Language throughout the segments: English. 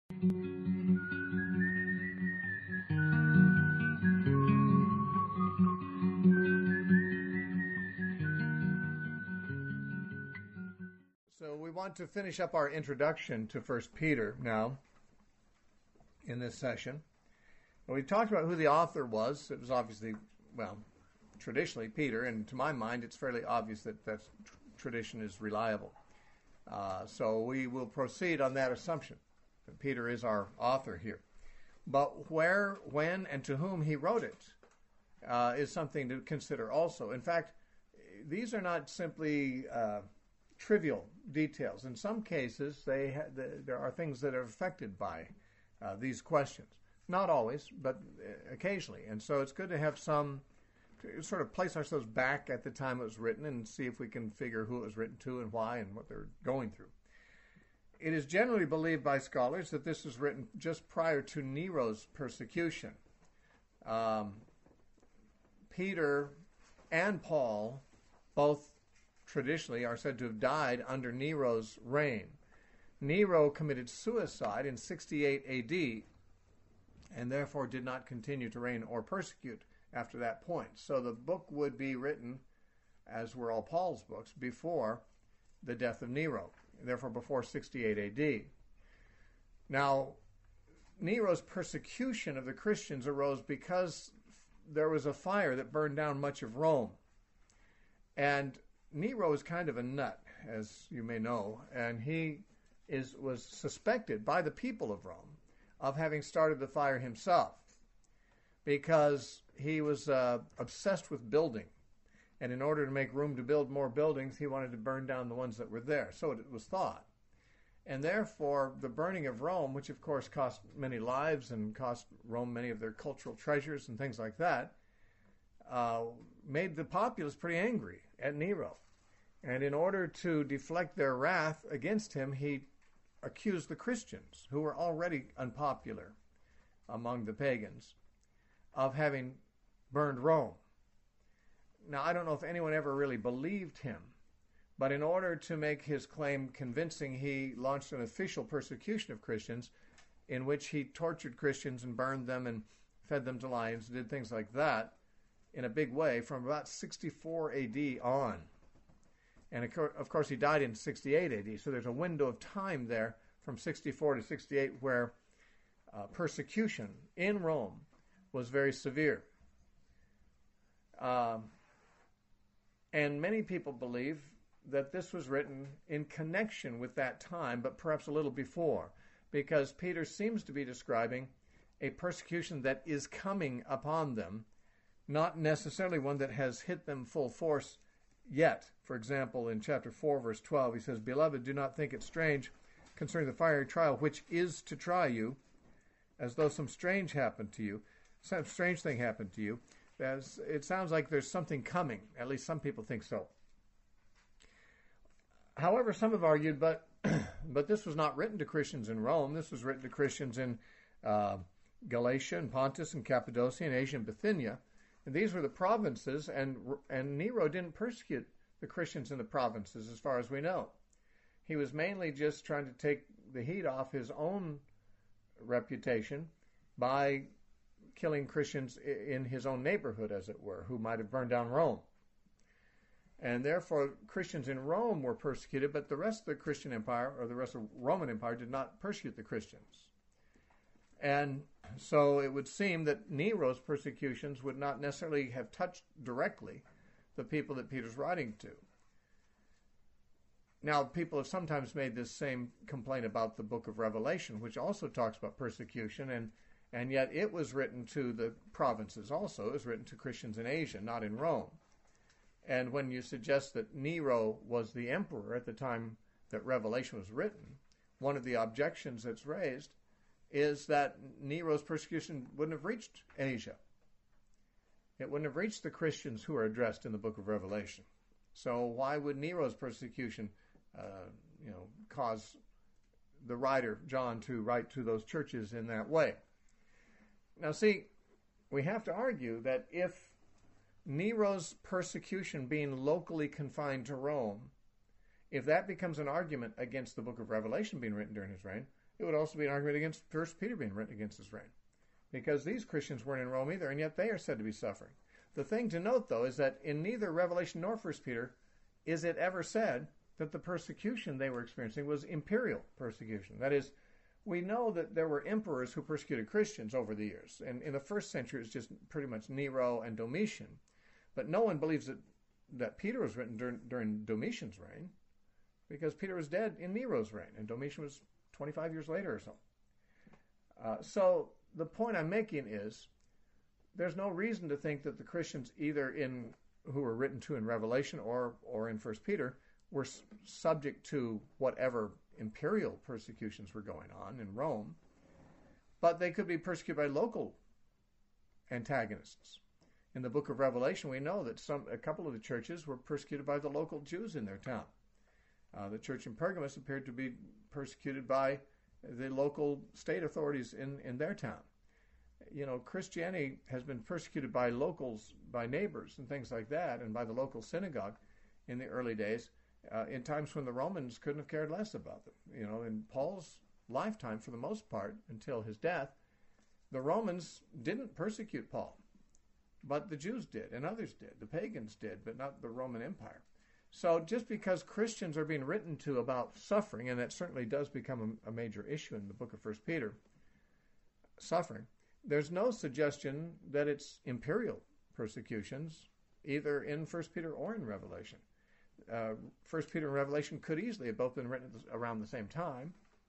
So we want to finish up our introduction to 1 Peter now in this session. We talked about who the author was. It was obviously, traditionally Peter, and to my mind it's fairly obvious that tradition is reliable. So we will proceed on that assumption, that Peter is our author here. But where, when, and to whom he wrote it is something to consider also. In fact, these are not simply trivial details. In some cases, there are things that are affected by these questions. Not always, but occasionally. And so it's good to have to sort of place ourselves back at the time it was written and see if we can figure who it was written to and why and what they're going through. It is generally believed by scholars that this was written just prior to Nero's persecution. Peter and Paul both traditionally are said to have died under Nero's reign. Nero committed suicide in 68 AD and therefore did not continue to reign or persecute after that point. So the book would be written, as were all Paul's books, before the death of Nero, therefore before 68 AD. Now, Nero's persecution of the Christians arose because there was a fire that burned down much of Rome. And Nero is kind of a nut, as you may know, and he was suspected by the people of Rome of having started the fire himself because he was obsessed with building. And in order to make room to build more buildings, he wanted to burn down the ones that were there. So it was thought. And therefore, the burning of Rome, which of course cost many lives and cost Rome many of their cultural treasures and things like that, made the populace pretty angry at Nero. And in order to deflect their wrath against him, he accused the Christians, who were already unpopular among the pagans, of having burned Rome. Now, I don't know if anyone ever really believed him, but in order to make his claim convincing, he launched an official persecution of Christians in which he tortured Christians and burned them and fed them to lions, did things like that in a big way from about 64 AD on. And of course, he died in 68 AD, so there's a window of time there from 64 to 68 where persecution in Rome was very severe. And many people believe that this was written in connection with that time, but perhaps a little before, because Peter seems to be describing a persecution that is coming upon them, not necessarily one that has hit them full force yet. For example, in chapter 4, verse 12, he says, "Beloved, do not think it strange concerning the fiery trial, which is to try you, as though some strange thing happened to you." As it sounds like there's something coming. At least some people think so. However, some have argued, but this was not written to Christians in Rome. This was written to Christians in Galatia and Pontus and Cappadocia and Asia and Bithynia. And these were the provinces, and Nero didn't persecute the Christians in the provinces, as far as we know. He was mainly just trying to take the heat off his own reputation by killing Christians in his own neighborhood, as it were, who might have burned down Rome. And therefore, Christians in Rome were persecuted, but the rest of the Christian Empire, or the rest of the Roman Empire, did not persecute the Christians. And so it would seem that Nero's persecutions would not necessarily have touched directly the people that Peter's writing to. Now, people have sometimes made this same complaint about the book of Revelation, which also talks about persecution, and yet it was written to the provinces also. It was written to Christians in Asia, not in Rome. And when you suggest that Nero was the emperor at the time that Revelation was written, one of the objections that's raised is that Nero's persecution wouldn't have reached Asia. It wouldn't have reached the Christians who are addressed in the book of Revelation. So why would Nero's persecution cause the writer, John, to write to those churches in that way? Now, see, we have to argue that if Nero's persecution being locally confined to Rome, if that becomes an argument against the book of Revelation being written during his reign, It would also be an argument against 1 Peter being written against his reign, because these Christians weren't in Rome either, and yet they are said to be suffering. The thing to note, though, is that in neither Revelation nor 1 Peter is it ever said that the persecution they were experiencing was imperial persecution. That is, we know that there were emperors who persecuted Christians over the years. And in the first century, it was just pretty much Nero and Domitian. But no one believes that Peter was written during Domitian's reign, because Peter was dead in Nero's reign, and Domitian was 25 years later or so. So the point I'm making is there's no reason to think that the Christians, either who were written to in Revelation or in 1 Peter, were subject to whatever imperial persecutions were going on in Rome, but they could be persecuted by local antagonists. In the book of Revelation, we know that a couple of the churches were persecuted by the local Jews in their town. The church in Pergamos appeared to be persecuted by the local state authorities in their town. You know, Christianity has been persecuted by locals, by neighbors and things like that, and by the local synagogue in the early days, in times when the Romans couldn't have cared less about them. You know, in Paul's lifetime, for the most part, until his death, the Romans didn't persecute Paul, but the Jews did, and others did. The pagans did, but not the Roman Empire. So just because Christians are being written to about suffering, and that certainly does become a major issue in the book of 1 Peter, suffering, there's no suggestion that it's imperial persecutions, either in 1 Peter or in Revelation. 1 Peter and Revelation could easily have both been written around the same time,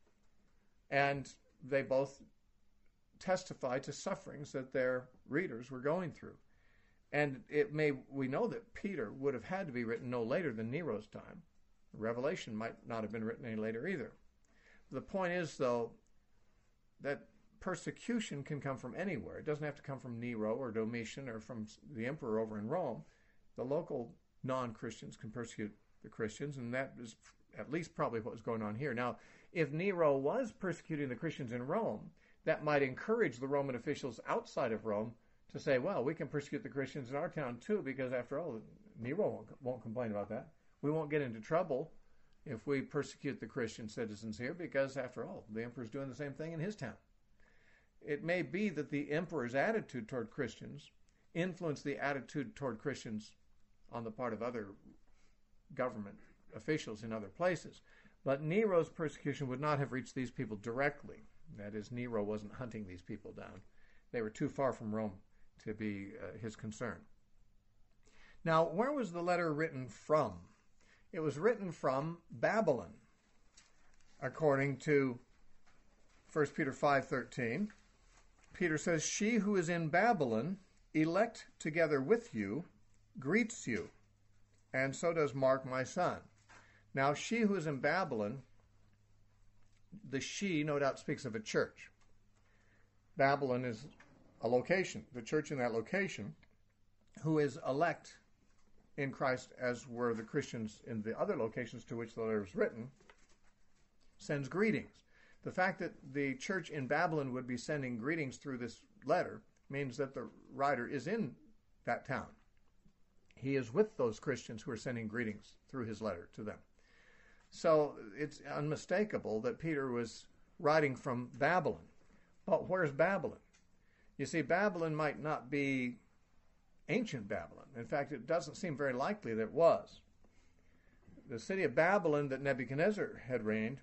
and they both testify to sufferings that their readers were going through. And we know that Peter would have had to be written no later than Nero's time. Revelation might not have been written any later either. The point is, though, that persecution can come from anywhere. It doesn't have to come from Nero or Domitian or from the emperor over in Rome. The local non-Christians can persecute the Christians, and that is at least probably what was going on here. Now, if Nero was persecuting the Christians in Rome, that might encourage the Roman officials outside of Rome to say, well, we can persecute the Christians in our town too, because after all, Nero won't complain about that. We won't get into trouble if we persecute the Christian citizens here, because after all, the emperor's doing the same thing in his town. It may be that the emperor's attitude toward Christians influenced the attitude toward Christians on the part of other government officials in other places. But Nero's persecution would not have reached these people directly. That is, Nero wasn't hunting these people down. They were too far from Rome to be his concern. Now, where was the letter written from? It was written from Babylon, according to 1 Peter 5:13. Peter says, "She who is in Babylon, elect together with you, greets you, and so does Mark my son." Now, she who is in Babylon, the she no doubt speaks of a church. Babylon is a location, the church in that location, who is elect in Christ, as were the Christians in the other locations to which the letter is written, sends greetings. The fact that the church in Babylon would be sending greetings through this letter means that the writer is in that town. He is with those Christians who are sending greetings through his letter to them. So it's unmistakable that Peter was writing from Babylon. But where's Babylon? You see, Babylon might not be ancient Babylon. In fact, it doesn't seem very likely that it was. The city of Babylon that Nebuchadnezzar had reigned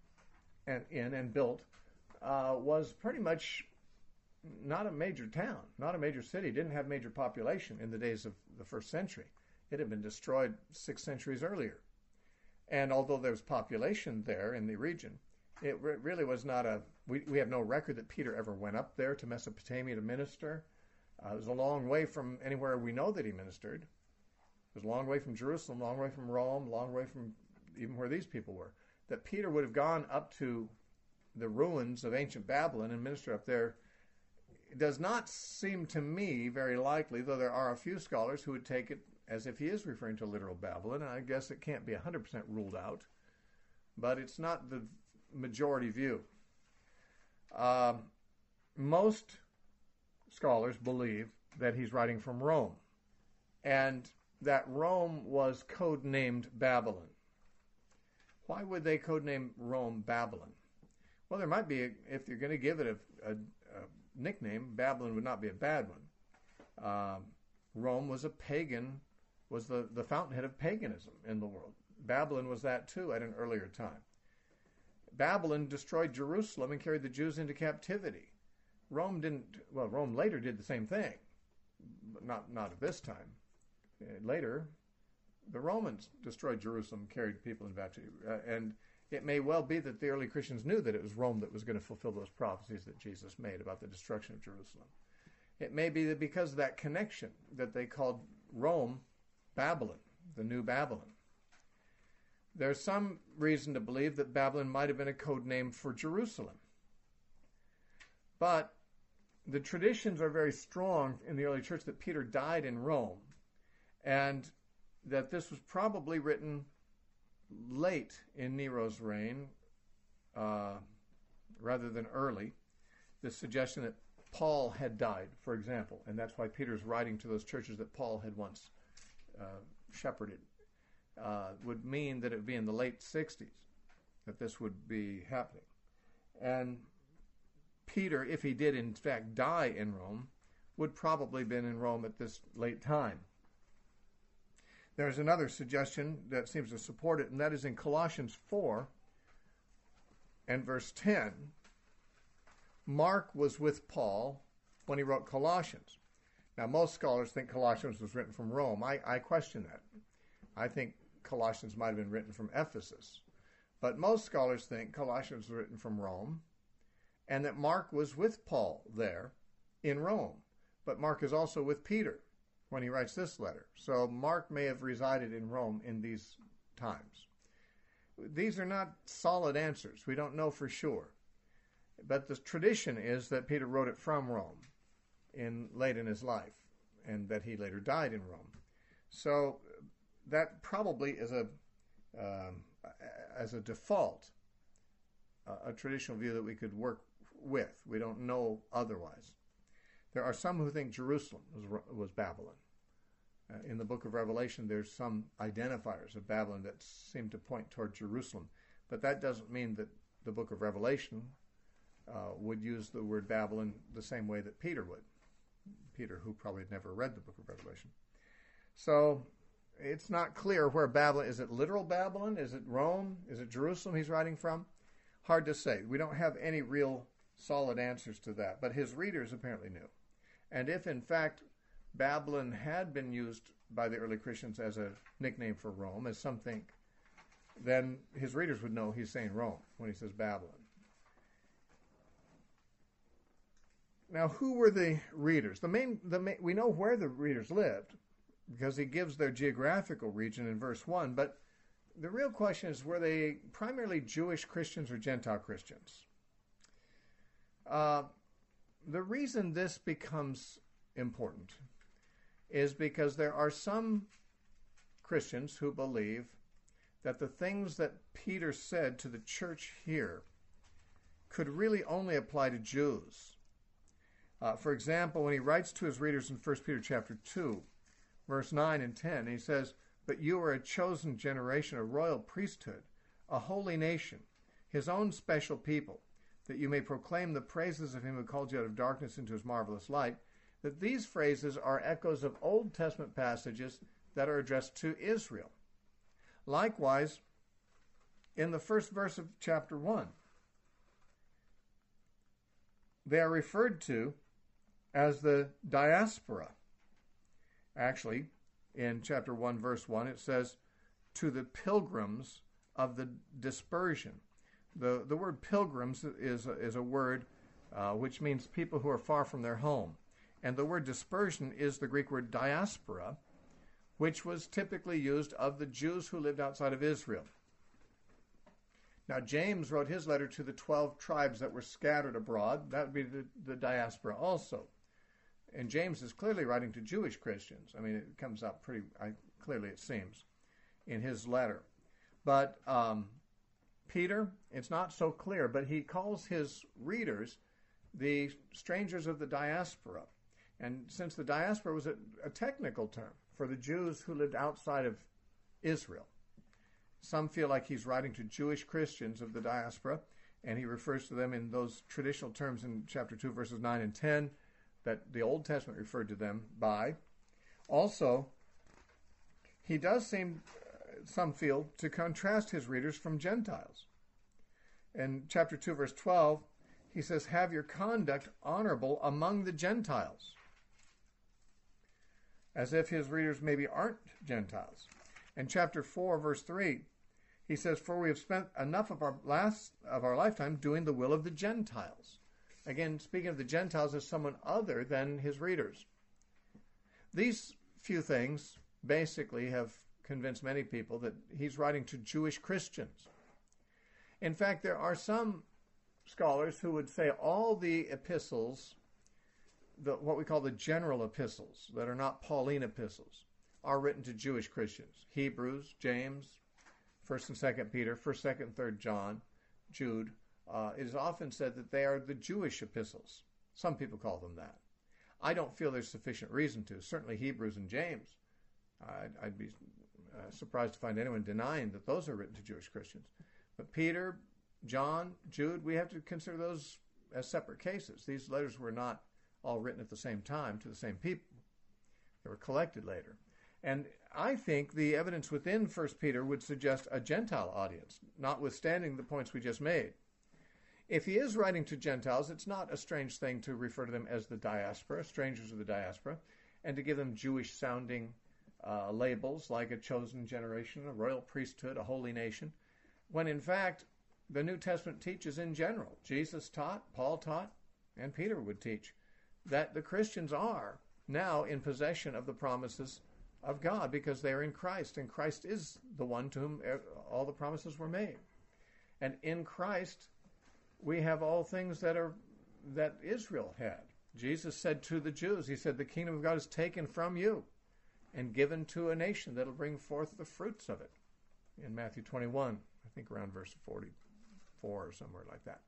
and built was pretty much not a major town, not a major city. It didn't have major population in the days of the first century. It had been destroyed 6 centuries earlier. And although there was population there in the region, it really was not we have no record that Peter ever went up there to Mesopotamia to minister. It was a long way from anywhere we know that he ministered. It was a long way from Jerusalem, a long way from Rome, a long way from even where these people were. That Peter would have gone up to the ruins of ancient Babylon and ministered up there, it does not seem to me very likely, though there are a few scholars who would take it as if he is referring to literal Babylon, and I guess it can't be 100% ruled out, but it's not the majority view. Most scholars believe that he's writing from Rome, and that Rome was codenamed Babylon. Why would they codename Rome Babylon? Well, there might be, if you're going to give it a nickname, Babylon would not be a bad one. Rome was a pagan, was the fountainhead of paganism in the world. Babylon was that too at an earlier time. Babylon destroyed Jerusalem and carried the Jews into captivity. Rome later did the same thing, but not at this time. Later, the Romans destroyed Jerusalem, carried people into captivity. And it may well be that the early Christians knew that it was Rome that was going to fulfill those prophecies that Jesus made about the destruction of Jerusalem. It may be that because of that connection that they called Rome Babylon, the new Babylon. There's some reason to believe that Babylon might have been a code name for Jerusalem. But the traditions are very strong in the early church that Peter died in Rome, and that this was probably written late in Nero's reign rather than early. The suggestion that Paul had died, for example, and that's why Peter's writing to those churches that Paul had once shepherded, would mean that it would be in the late 60s that this would be happening. And Peter, if he did in fact die in Rome, would probably have been in Rome at this late time. There's another suggestion that seems to support it, and that is in Colossians 4 and verse 10. Mark was with Paul when he wrote Colossians. Now, most scholars think Colossians was written from Rome. I question that. I think Colossians might have been written from Ephesus. But most scholars think Colossians was written from Rome, and that Mark was with Paul there in Rome. But Mark is also with Peter when he writes this letter. So Mark may have resided in Rome in these times. These are not solid answers. We don't know for sure. But the tradition is that Peter wrote it from Rome late in his life, and that he later died in Rome. So that probably is as a default, a traditional view that we could work with. We don't know otherwise. There are some who think Jerusalem was Babylon. In the book of Revelation, there's some identifiers of Babylon that seem to point toward Jerusalem. But that doesn't mean that the book of Revelation would use the word Babylon the same way that Peter would. Peter, who probably had never read the book of Revelation. So it's not clear where Babylon, is it literal Babylon? Is it Rome? Is it Jerusalem he's writing from? Hard to say. We don't have any real solid answers to that, but his readers apparently knew. And if in fact Babylon had been used by the early Christians as a nickname for Rome, as some think, then his readers would know he's saying Rome when he says Babylon. Now, who were the readers? We know where the readers lived because he gives their geographical region in verse 1, but the real question is, were they primarily Jewish Christians or Gentile Christians? The reason this becomes important is because there are some Christians who believe that the things that Peter said to the church here could really only apply to Jews. For example, when he writes to his readers in 1 Peter chapter 2, verse 9 and 10, he says, "But you are a chosen generation, a royal priesthood, a holy nation, his own special people, that you may proclaim the praises of him who called you out of darkness into his marvelous light." That these phrases are echoes of Old Testament passages that are addressed to Israel. Likewise, in the first verse of chapter 1, they are referred to as the diaspora. Actually, in chapter 1, verse 1, it says, "to the pilgrims of the dispersion." The word pilgrims is a word which means people who are far from their home. And the word dispersion is the Greek word diaspora, which was typically used of the Jews who lived outside of Israel. Now, James wrote his letter to the 12 tribes that were scattered abroad. That would be the diaspora also. And James is clearly writing to Jewish Christians. I mean, it comes out pretty clearly, it seems, in his letter. But Peter, it's not so clear, but he calls his readers the strangers of the diaspora. And since the diaspora was a technical term for the Jews who lived outside of Israel, some feel like he's writing to Jewish Christians of the diaspora, and he refers to them in those traditional terms in chapter 2, verses 9 and 10 that the Old Testament referred to them by. Also, he does seem, some feel, to contrast his readers from Gentiles. In chapter 2, verse 12, he says, have your conduct honorable among the Gentiles, as if his readers maybe aren't Gentiles. In chapter 4, verse 3, he says, for we have spent enough of our lifetime doing the will of the Gentiles. Again, speaking of the Gentiles as someone other than his readers. These few things basically have convinced many people that he's writing to Jewish Christians. In fact, there are some scholars who would say all the epistles, what we call the general epistles, that are not Pauline epistles, are written to Jewish Christians. Hebrews, James, 1st and 2nd Peter, 1st, 2nd, and 3rd John, Jude. It is often said that they are the Jewish epistles. Some people call them that. I don't feel there's sufficient reason to. Certainly Hebrews and James. I'd be surprised to find anyone denying that those are written to Jewish Christians. But Peter, John, Jude, we have to consider those as separate cases. These letters were not all written at the same time to the same people. They were collected later. And I think the evidence within 1 Peter would suggest a Gentile audience, notwithstanding the points we just made. If he is writing to Gentiles, it's not a strange thing to refer to them as the diaspora, strangers of the diaspora, and to give them Jewish-sounding labels like a chosen generation, a royal priesthood, a holy nation, when in fact the New Testament teaches in general. Jesus taught, Paul taught, and Peter would teach that the Christians are now in possession of the promises of God because they are in Christ, and Christ is the one to whom all the promises were made. And in Christ we have all things that Israel had. Jesus said to the Jews, he said, the kingdom of God is taken from you and given to a nation that will bring forth the fruits of it. In Matthew 21, I think around verse 44 or somewhere like that.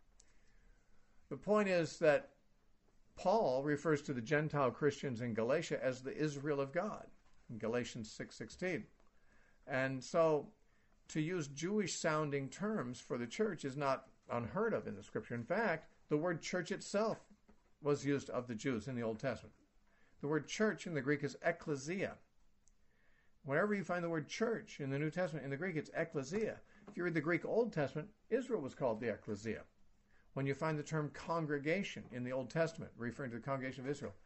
The point is that Paul refers to the Gentile Christians in Galatia as the Israel of God, in Galatians 6:16. And so to use Jewish-sounding terms for the church is not unheard of in the Scripture. In fact, the word church itself was used of the Jews in the Old Testament. The word church in the Greek is ekklesia. Whenever you find the word church in the New Testament, in the Greek it's ekklesia. If you read the Greek Old Testament, Israel was called the ekklesia. When you find the term congregation in the Old Testament, referring to the congregation of Israel,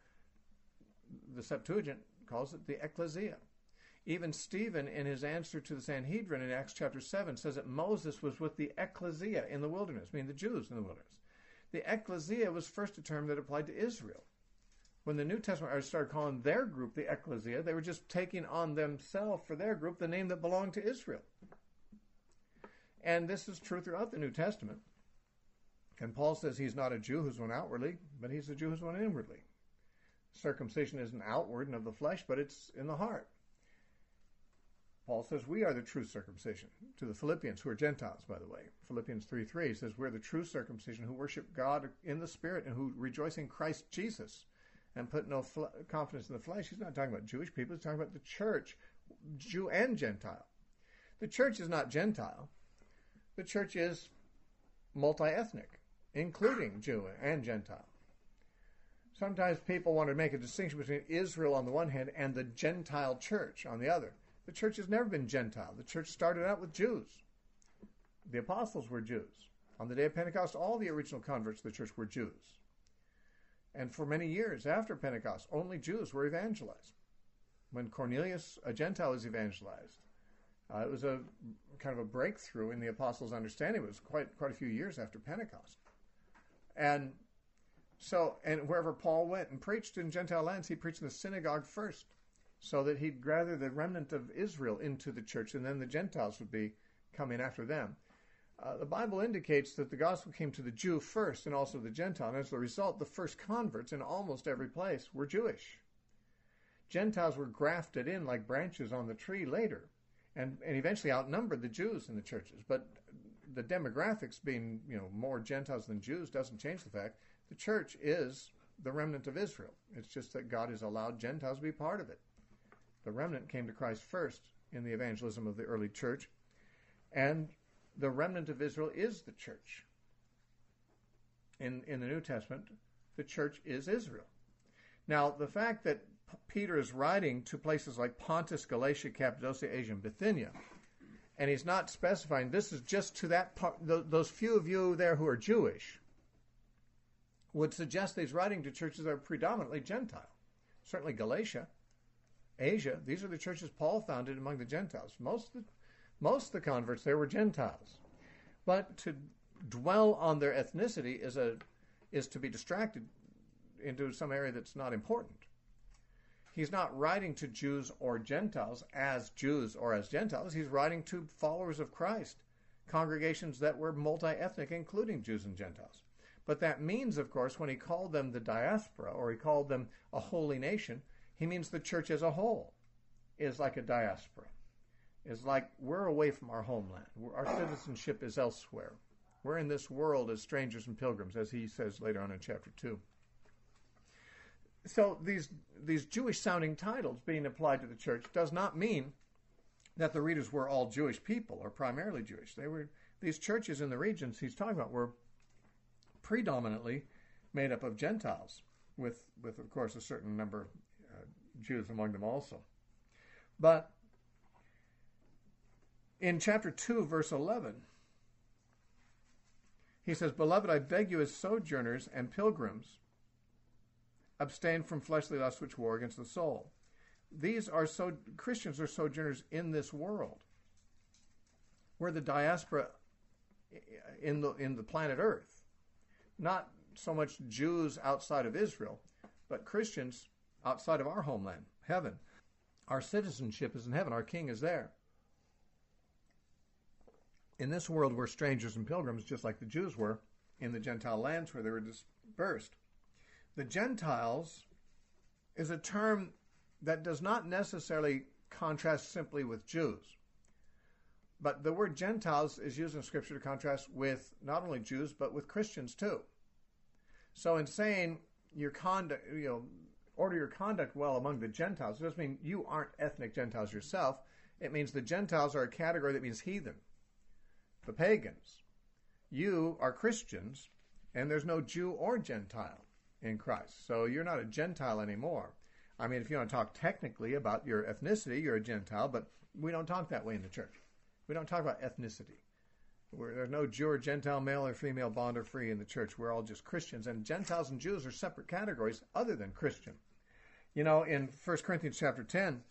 the Septuagint calls it the ekklesia. Even Stephen, in his answer to the Sanhedrin in Acts chapter 7, says that Moses was with the ekklesia in the wilderness, meaning the Jews in the wilderness. The ekklesia was first a term that applied to Israel. When the New Testament started calling their group the ekklesia, they were just taking on themselves for their group the name that belonged to Israel. And this is true throughout the New Testament. And Paul says he's not a Jew who's one outwardly, but he's a Jew who's one inwardly. Circumcision isn't outward and of the flesh, but it's in the heart. Paul says we are the true circumcision. To the Philippians, who are Gentiles, by the way. Philippians 3:3 says we're the true circumcision who worship God in the Spirit and who rejoice in Christ Jesus and put no confidence in the flesh. He's not talking about Jewish people. He's talking about the church, Jew and Gentile. The church is not Gentile. The church is multi-ethnic, including Jew and Gentile. Sometimes people want to make a distinction between Israel on the one hand and the Gentile church on the other. The church has never been Gentile. The church started out with Jews. The apostles were Jews. On the day of Pentecost, all the original converts to the church were Jews. And for many years after Pentecost, only Jews were evangelized. When Cornelius, a Gentile, was evangelized, it was a kind of a breakthrough in the apostles' understanding. It was quite a few years after Pentecost. And wherever Paul went and preached in Gentile lands, he preached in the synagogue first, so that he'd gather the remnant of Israel into the church, and then the Gentiles would be coming after them. The Bible indicates that the gospel came to the Jew first and also the Gentile, and as a result, the first converts in almost every place were Jewish. Gentiles were grafted in like branches on the tree later, and eventually outnumbered the Jews in the churches. But the demographics being, more Gentiles than Jews doesn't change the fact the church is the remnant of Israel. It's just that God has allowed Gentiles to be part of it. The remnant came to Christ first in the evangelism of the early church, and the remnant of Israel is the church. in the New Testament, the church is Israel. Now, the fact that Peter is writing to places like Pontus, Galatia, Cappadocia, Asia, and Bithynia, and he's not specifying this is just to that part, those few of you there who are Jewish, would suggest that he's writing to churches that are predominantly Gentile. Certainly Galatia, Asia, these are the churches Paul founded among the Gentiles. Most of the converts there were Gentiles. But to dwell on their ethnicity is to be distracted into some area that's not important. He's not writing to Jews or Gentiles as Jews or as Gentiles. He's writing to followers of Christ, congregations that were multi-ethnic, including Jews and Gentiles. But that means, of course, when he called them the diaspora, or he called them a holy nation, he means the church as a whole is like a diaspora. Is like we're away from our homeland. Our citizenship is elsewhere. We're in this world as strangers and pilgrims, as he says later on in chapter 2. So these Jewish-sounding titles being applied to the church does not mean that the readers were all Jewish people or primarily Jewish. These churches in the regions he's talking about were predominantly made up of Gentiles, with of course a certain number of Jews among them also. But in chapter 2, verse 11, he says, "Beloved, I beg you as sojourners and pilgrims, abstain from fleshly lusts which war against the soul." Christians are sojourners in this world. We're the diaspora in the planet Earth. Not so much Jews outside of Israel, but Christians outside of our homeland, heaven. Our citizenship is in heaven. Our King is there. In this world, we're strangers and pilgrims, just like the Jews were in the Gentile lands where they were dispersed. The Gentiles is a term that does not necessarily contrast simply with Jews. But the word Gentiles is used in Scripture to contrast with not only Jews, but with Christians too. So in saying your conduct, order your conduct well among the Gentiles, it doesn't mean you aren't ethnic Gentiles yourself. It means the Gentiles are a category that means heathen, the pagans. You are Christians, and there's no Jew or Gentile in Christ. So you're not a Gentile anymore. I mean, if you want to talk technically about your ethnicity, you're a Gentile, but we don't talk that way in the church. We don't talk about ethnicity. There's no Jew or Gentile, male or female, bond or free in the church. We're all just Christians. And Gentiles and Jews are separate categories other than Christian. In 1 Corinthians chapter 10,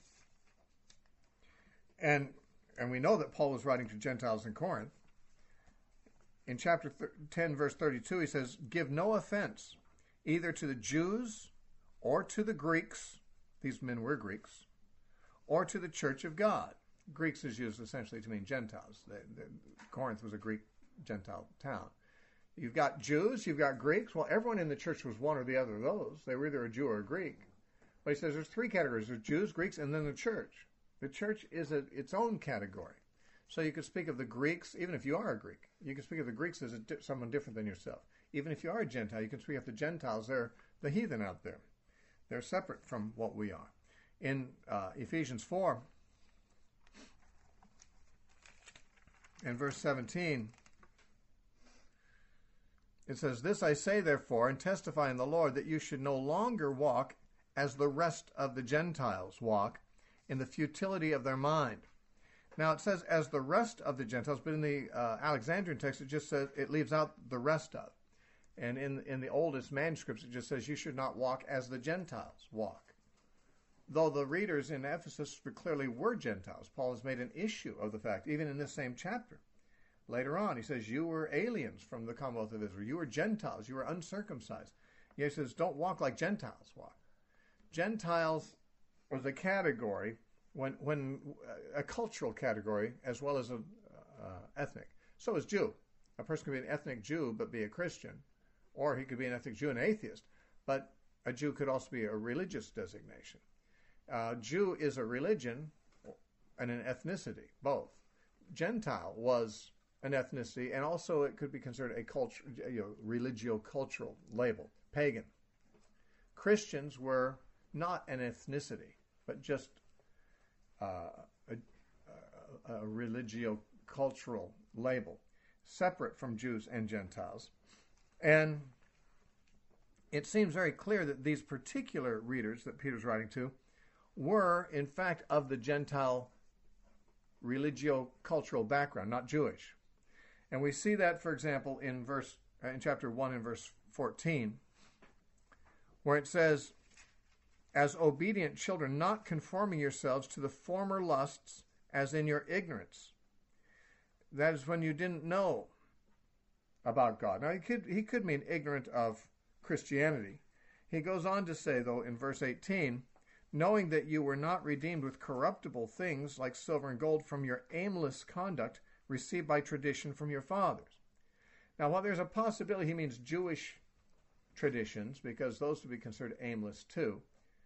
and we know that Paul was writing to Gentiles in Corinth. In chapter 10, verse 32, he says, "Give no offense either to the Jews or to the Greeks," these men were Greeks, "or to the church of God." Greeks is used essentially to mean Gentiles. Corinth was a Greek Gentile town. You've got Jews, you've got Greeks. Well, everyone in the church was one or the other of those. They were either a Jew or a Greek. But he says there's three categories. There's Jews, Greeks, and then the church. The church is its own category. So you could speak of the Greeks, even if you are a Greek. You can speak of the Greeks as someone different than yourself. Even if you are a Gentile, you can speak of the Gentiles. They're the heathen out there. They're separate from what we are. In Ephesians 4, in verse 17, it says, "This I say, therefore, and testify in the Lord, that you should no longer walk as the rest of the Gentiles walk, in the futility of their mind." Now it says, "as the rest of the Gentiles," but in the Alexandrian text, it just says, it leaves out the rest of. And in the oldest manuscripts, it just says, "you should not walk as the Gentiles walk." Though the readers in Ephesus clearly were Gentiles, Paul has made an issue of the fact, even in this same chapter. Later on, he says, "You were aliens from the Commonwealth of Israel. You were Gentiles. You were uncircumcised." He says, "Don't walk like Gentiles walk." Gentiles was a category, when a cultural category as well as a ethnic. So is Jew. A person could be an ethnic Jew but be a Christian, or he could be an ethnic Jew and atheist. But a Jew could also be a religious designation. Jew is a religion and an ethnicity, both. Gentile was an ethnicity, and also it could be considered a culture, religio-cultural label, pagan. Christians were not an ethnicity, but just a religio-cultural label, separate from Jews and Gentiles. And it seems very clear that these particular readers that Peter's writing to were, in fact, of the Gentile religio-cultural background, not Jewish. And we see that, for example, in chapter 1 and verse 14, where it says, "As obedient children, not conforming yourselves to the former lusts as in your ignorance." That is when you didn't know about God. Now, he could mean ignorant of Christianity. He goes on to say, though, in verse 18, "Knowing that you were not redeemed with corruptible things like silver and gold from your aimless conduct received by tradition from your fathers." Now, while there's a possibility he means Jewish traditions, because those would be considered aimless too,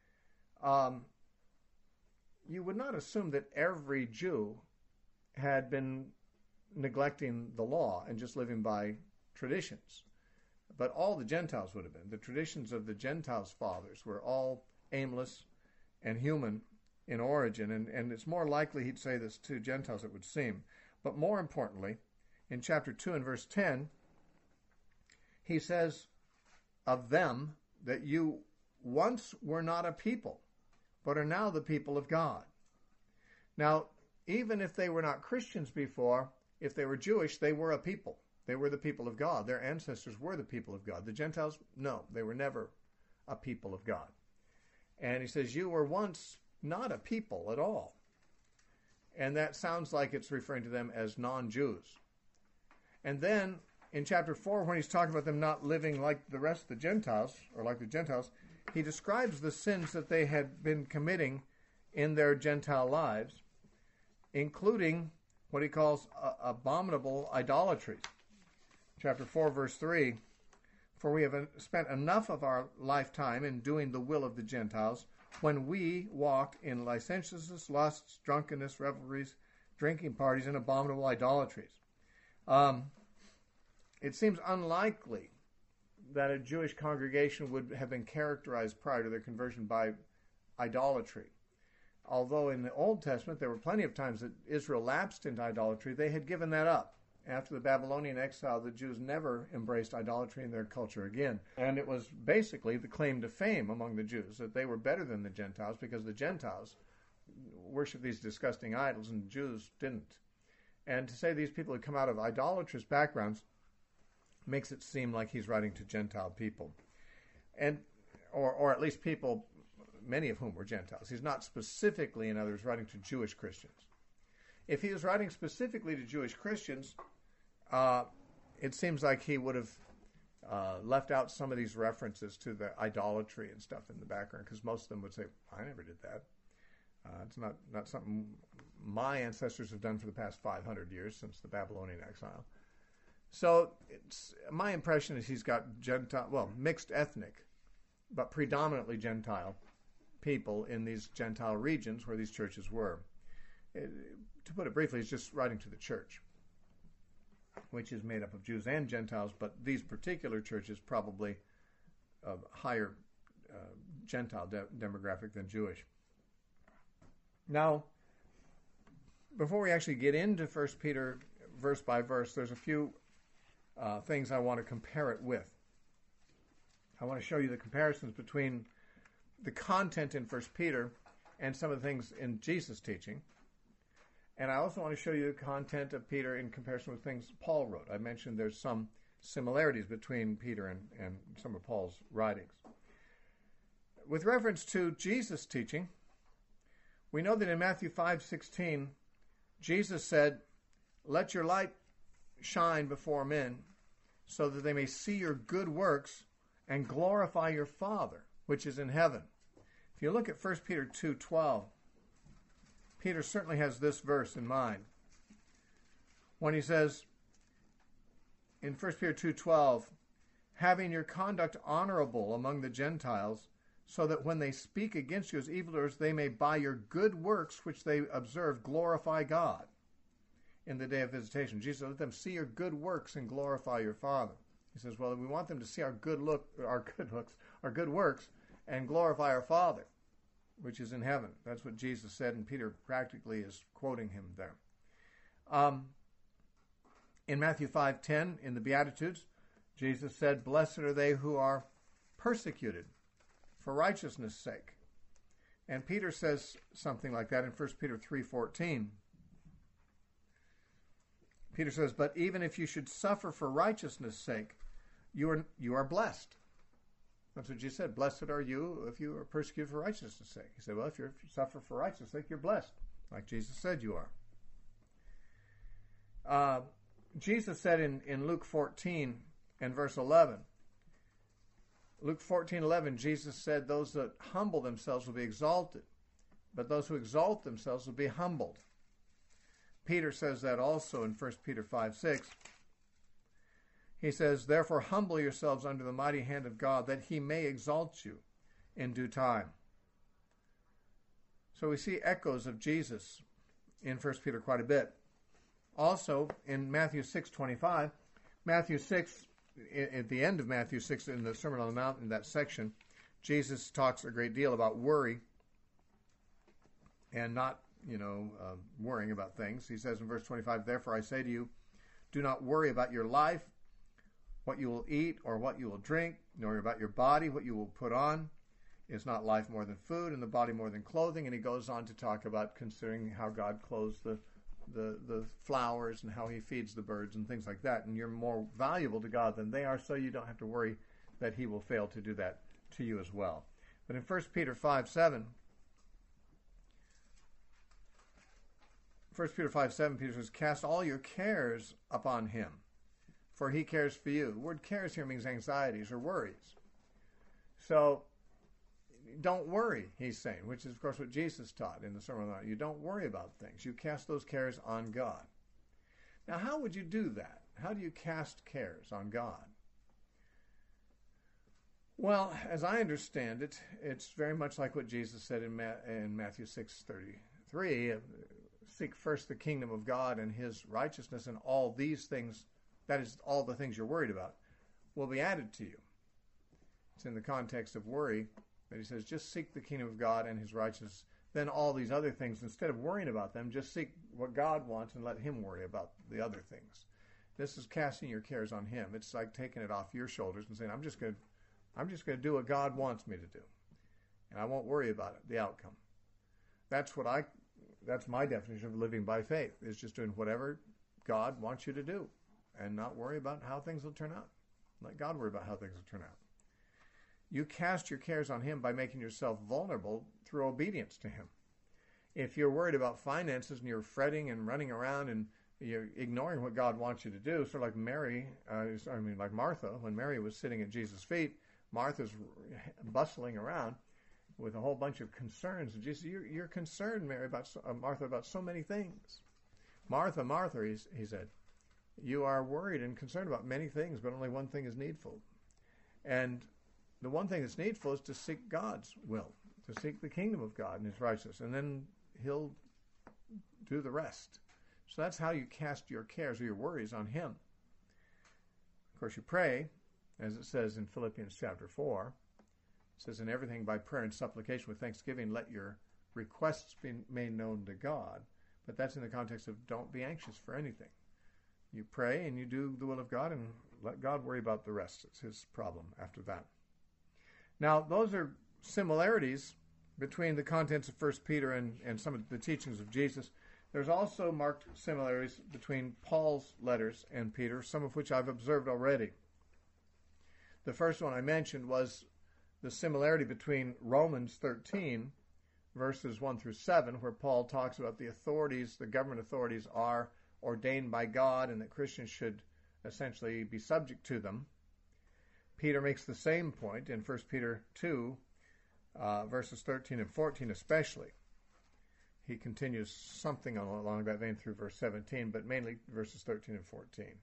you would not assume that every Jew had been neglecting the law and just living by traditions. But all the Gentiles would have been. The traditions of the Gentiles' fathers were all aimless and human in origin, and it's more likely he'd say this to Gentiles, it would seem. But more importantly, in chapter 2 and verse 10, he says of them that you once were not a people, but are now the people of God. Now, even if they were not Christians before, if they were Jewish, they were a people. They were the people of God. Their ancestors were the people of God. The Gentiles, no, they were never a people of God. And he says, you were once not a people at all. And that sounds like it's referring to them as non-Jews. And then in chapter 4, when he's talking about them not living like the rest of the Gentiles, or like the Gentiles, he describes the sins that they had been committing in their Gentile lives, including what he calls abominable idolatries. Chapter 4, verse 3, "For we have spent enough of our lifetime in doing the will of the Gentiles, when we walked in licentiousness, lusts, drunkenness, revelries, drinking parties, and abominable idolatries." It seems unlikely that a Jewish congregation would have been characterized prior to their conversion by idolatry. Although in the Old Testament there were plenty of times that Israel lapsed into idolatry, they had given that up. After the Babylonian exile, the Jews never embraced idolatry in their culture again. And it was basically the claim to fame among the Jews that they were better than the Gentiles because the Gentiles worshiped these disgusting idols and the Jews didn't. And to say these people had come out of idolatrous backgrounds makes it seem like he's writing to Gentile people. And or at least people, many of whom were Gentiles. He's not specifically, in other words, writing to Jewish Christians. If he was writing specifically to Jewish Christians, it seems like he would have left out some of these references to the idolatry and stuff in the background, because most of them would say, I never did that. It's not something my ancestors have done for the past 500 years since the Babylonian exile. So my impression is he's got mixed ethnic, but predominantly Gentile people in these Gentile regions where these churches were. To put it briefly, he's just writing to the church, which is made up of Jews and Gentiles, but these particular churches probably of higher Gentile demographic than Jewish. Now, before we actually get into 1 Peter verse by verse, there's a few things I want to compare it with. I want to show you the comparisons between the content in 1 Peter and some of the things in Jesus' teaching. And I also want to show you the content of Peter in comparison with things Paul wrote. I mentioned there's some similarities between Peter and some of Paul's writings. With reference to Jesus' teaching, we know that in Matthew 5:16, Jesus said, "Let your light shine before men, so that they may see your good works and glorify your Father, which is in heaven." If you look at 1 Peter 2:12, Peter certainly has this verse in mind when he says in 1 Peter 2:12, "Having your conduct honorable among the Gentiles, so that when they speak against you as evildoers, they may by your good works which they observe glorify God in the day of visitation." Jesus said, "Let them see your good works and glorify your Father." He says, well, we want them to see our good works and glorify our Father, which is in heaven. That's what Jesus said, and Peter practically is quoting him there. In Matthew 5:10, in the Beatitudes, Jesus said, "Blessed are they who are persecuted for righteousness' sake." And Peter says something like that in 1 Peter 3:14. Peter says, "But even if you should suffer for righteousness' sake, you are blessed." That's what Jesus said. "Blessed are you if you are persecuted for righteousness' sake." He said, well, if you suffer for righteousness' sake, you're blessed. Like Jesus said you are. Jesus said in Luke 14 and verse 11, Luke 14:11, Jesus said, "Those that humble themselves will be exalted, but those who exalt themselves will be humbled." Peter says that also in 1 Peter 5:6. He says, "Therefore humble yourselves under the mighty hand of God, that he may exalt you in due time." So we see echoes of Jesus in 1 Peter quite a bit. Also in Matthew 6:25, Matthew 6, at the end of Matthew 6, in the Sermon on the Mount, in that section, Jesus talks a great deal about worry and not, worrying about things. He says in verse 25, "Therefore I say to you, do not worry about your life, what you will eat or what you will drink, nor about your body, what you will put on. Is not life more than food, and the body more than clothing?" And he goes on to talk about considering how God clothes the flowers and how he feeds the birds and things like that. And you're more valuable to God than they are, so you don't have to worry that he will fail to do that to you as well. But in 1 Peter 5:7, Peter says, "Cast all your cares upon him, for he cares for you." The word cares here means anxieties or worries. So don't worry, he's saying, which is, of course, what Jesus taught in the Sermon on the Mount. You don't worry about things. You cast those cares on God. Now, how would you do that? How do you cast cares on God? Well, as I understand it, it's very much like what Jesus said in Matthew 6:33, "Seek first the kingdom of God and his righteousness, and all these things," that is, all the things you're worried about, "will be added to you." It's in the context of worry that he says, just seek the kingdom of God and his righteousness. Then all these other things, instead of worrying about them, just seek what God wants and let him worry about the other things. This is casting your cares on him. It's like taking it off your shoulders and saying, I'm just going to do what God wants me to do, and I won't worry about it, the outcome. That's my definition of living by faith, is just doing whatever God wants you to do and not worry about how things will turn out. Let God worry about how things will turn out. You cast your cares on him by making yourself vulnerable through obedience to him. If you're worried about finances and you're fretting and running around and you're ignoring what God wants you to do, sort of like like Martha, when Mary was sitting at Jesus' feet, Martha's bustling around with a whole bunch of concerns. And Jesus, you're concerned, Martha, about so many things. "Martha, Martha," he said, "you are worried and concerned about many things, but only one thing is needful." And the one thing that's needful is to seek God's will, to seek the kingdom of God and his righteousness, and then he'll do the rest. So that's how you cast your cares or your worries on him. Of course, you pray, as it says in Philippians chapter 4. It says, "In everything by prayer and supplication with thanksgiving, let your requests be made known to God." But that's in the context of don't be anxious for anything. You pray and you do the will of God and let God worry about the rest. It's his problem after that. Now, those are similarities between the contents of 1 Peter and some of the teachings of Jesus. There's also marked similarities between Paul's letters and Peter, some of which I've observed already. The first one I mentioned was the similarity between Romans 13, verses 1 through 7, where Paul talks about the government authorities are ordained by God and that Christians should essentially be subject to them. Peter makes the same point in 1 Peter 2, verses 13 and 14 especially. He continues something along that vein through verse 17, but mainly verses 13 and 14.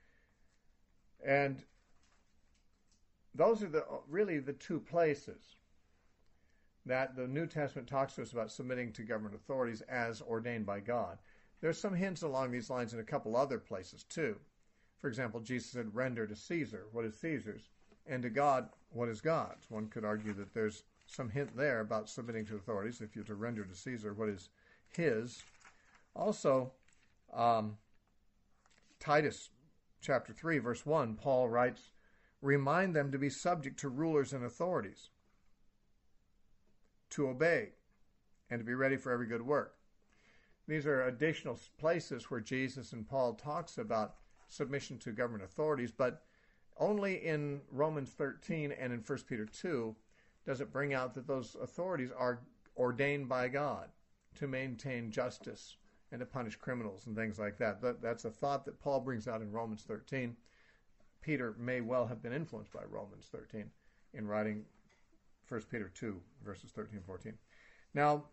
And those are really the two places that the New Testament talks to us about submitting to government authorities as ordained by God. There's some hints along these lines in a couple other places too. For example, Jesus said, "Render to Caesar what is Caesar's, and to God what is God's." One could argue that there's some hint there about submitting to authorities, if you're to render to Caesar what is his. Also, Titus chapter 3, verse 1, Paul writes, remind them to be subject to rulers and authorities, to obey, and to be ready for every good work. These are additional places where Jesus and Paul talks about submission to government authorities, but only in Romans 13 and in 1 Peter 2 does it bring out that those authorities are ordained by God to maintain justice and to punish criminals and things like that. That's a thought that Paul brings out in Romans 13. Peter may well have been influenced by Romans 13 in writing 1 Peter 2, verses 13 and 14. Now,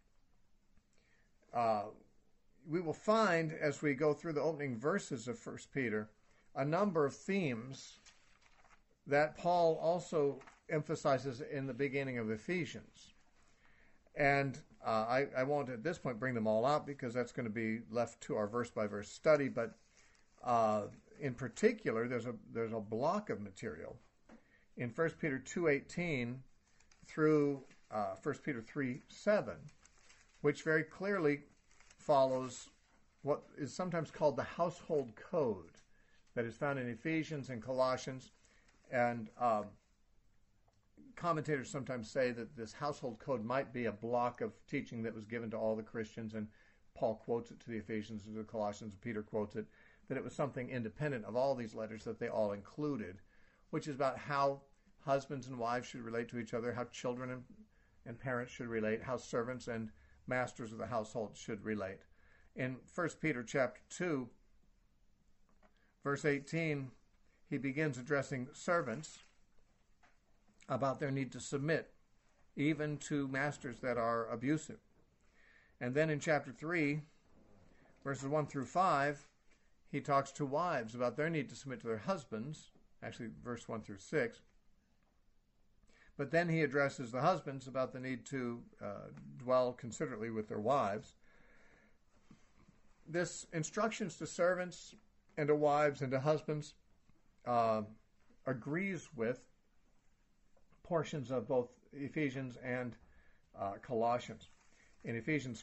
we will find, as we go through the opening verses of 1 Peter, a number of themes that Paul also emphasizes in the beginning of Ephesians. And I won't at this point bring them all out because that's going to be left to our verse-by-verse study, but in particular, there's a block of material in 1 Peter 2:18 through 1 Peter 3:7, which very clearly follows what is sometimes called the household code that is found in Ephesians and Colossians. And commentators sometimes say that this household code might be a block of teaching that was given to all the Christians, and Paul quotes it to the Ephesians and the Colossians, and Peter quotes it, that it was something independent of all these letters that they all included, which is about how husbands and wives should relate to each other, how children and parents should relate, how servants and masters of the household should relate. In 1 Peter chapter 2, verse 18, he begins addressing servants about their need to submit, even to masters that are abusive. And then in chapter 3, verses 1 through 5, he talks to wives about their need to submit to their husbands, actually verse 1 through 6. But then he addresses the husbands about the need to dwell considerately with their wives. This instructions to servants and to wives and to husbands agrees with portions of both Ephesians and Colossians. In Ephesians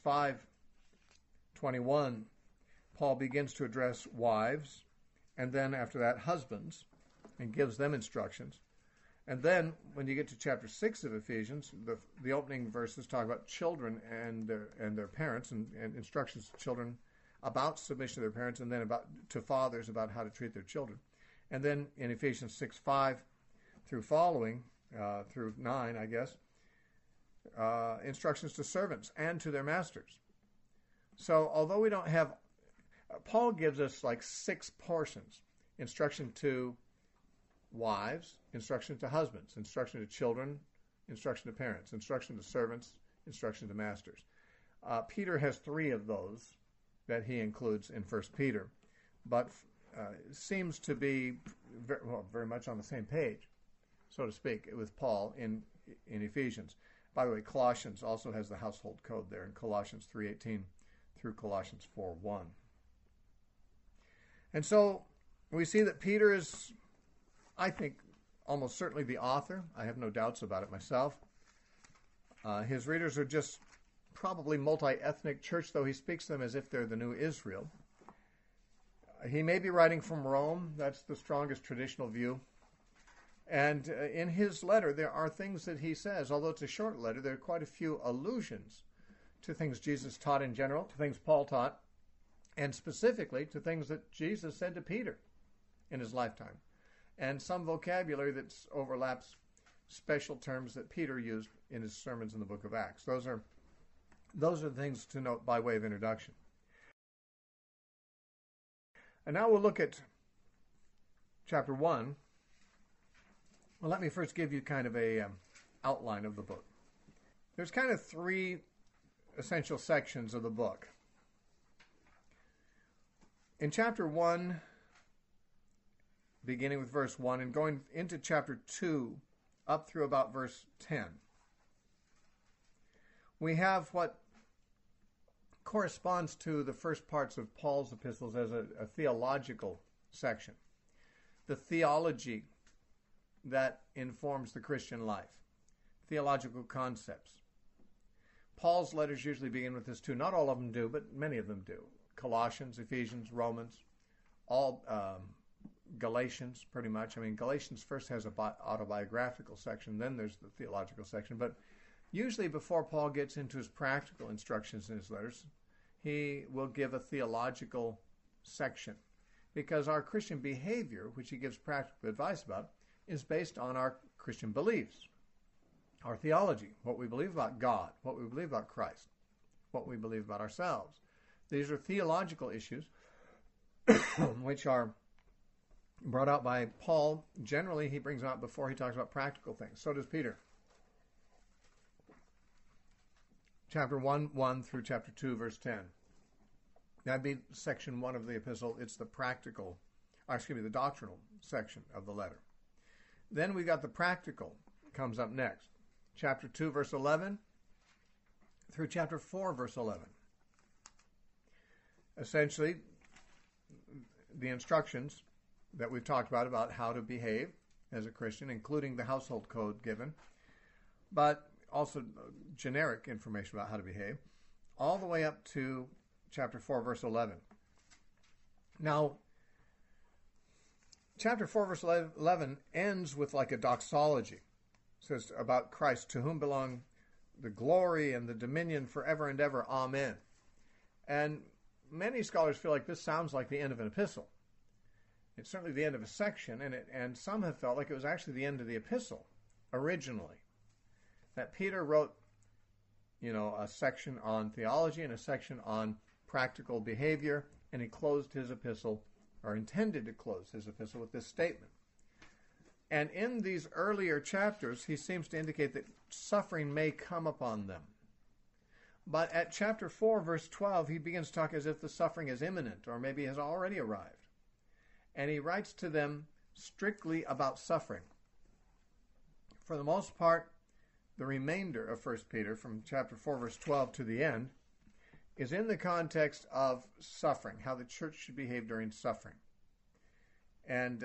5:21, Paul begins to address wives, and then after that husbands, and gives them instructions. And then when you get to chapter 6 of Ephesians, the opening verses talk about children and their parents, and instructions to children about submission to their parents, and then to fathers about how to treat their children. And then in Ephesians 6:5 through following, through 9, I guess, instructions to servants and to their masters. So although we don't have, Paul gives us like 6 portions: instruction to wives, instruction to husbands, instruction to children, instruction to parents, instruction to servants, instruction to masters. Peter has 3 of those that he includes in 1 Peter, but seems to be very much on the same page, so to speak, with Paul in Ephesians. By the way, Colossians also has the household code there in Colossians 3:18 through Colossians 4:1. And so we see that Peter is, I think, almost certainly the author. I have no doubts about it myself. His readers are just probably multi-ethnic church, though he speaks to them as if they're the new Israel. He may be writing from Rome. That's the strongest traditional view. And in his letter, there are things that he says. Although it's a short letter, there are quite a few allusions to things Jesus taught in general, to things Paul taught, and specifically to things that Jesus said to Peter in his lifetime, and some vocabulary that overlaps special terms that Peter used in his sermons in the book of Acts. Those are the things to note by way of introduction. And now we'll look at chapter 1. Well, let me first give you kind of a outline of the book. There's kind of 3 essential sections of the book. In chapter 1, beginning with verse 1 and going into chapter 2 up through about verse 10, we have what corresponds to the first parts of Paul's epistles as a theological section. The theology that informs the Christian life. Theological concepts. Paul's letters usually begin with this too. Not all of them do, but many of them do. Colossians, Ephesians, Romans, all Galatians, pretty much. I mean, Galatians first has a autobiographical section, then there's the theological section. But usually before Paul gets into his practical instructions in his letters, he will give a theological section, because our Christian behavior, which he gives practical advice about, is based on our Christian beliefs, our theology, what we believe about God, what we believe about Christ, what we believe about ourselves. These are theological issues which are brought out by Paul. Generally, he brings them out before he talks about practical things. So does Peter. Chapter 1 through chapter 2, verse 10. That'd be section 1 of the epistle. It's the the doctrinal section of the letter. Then we got the practical, comes up next. Chapter 2, verse 11 through chapter 4, verse 11. Essentially, the instructions that we've talked about how to behave as a Christian, including the household code given, but also generic information about how to behave, all the way up to chapter 4, verse 11. Now, chapter 4, verse 11 ends with like a doxology. It says about Christ, to whom belong the glory and the dominion forever and ever. Amen. And many scholars feel like this sounds like the end of an epistle. It's certainly the end of a section, and some have felt like it was actually the end of the epistle originally. That Peter wrote, a section on theology and a section on practical behavior, and he closed his epistle, or intended to close his epistle, with this statement. And in these earlier chapters, he seems to indicate that suffering may come upon them. But at chapter 4, verse 12, he begins to talk as if the suffering is imminent, or maybe has already arrived. And he writes to them strictly about suffering. For the most part, the remainder of 1 Peter, from chapter 4, verse 12 to the end, is in the context of suffering, how the church should behave during suffering. And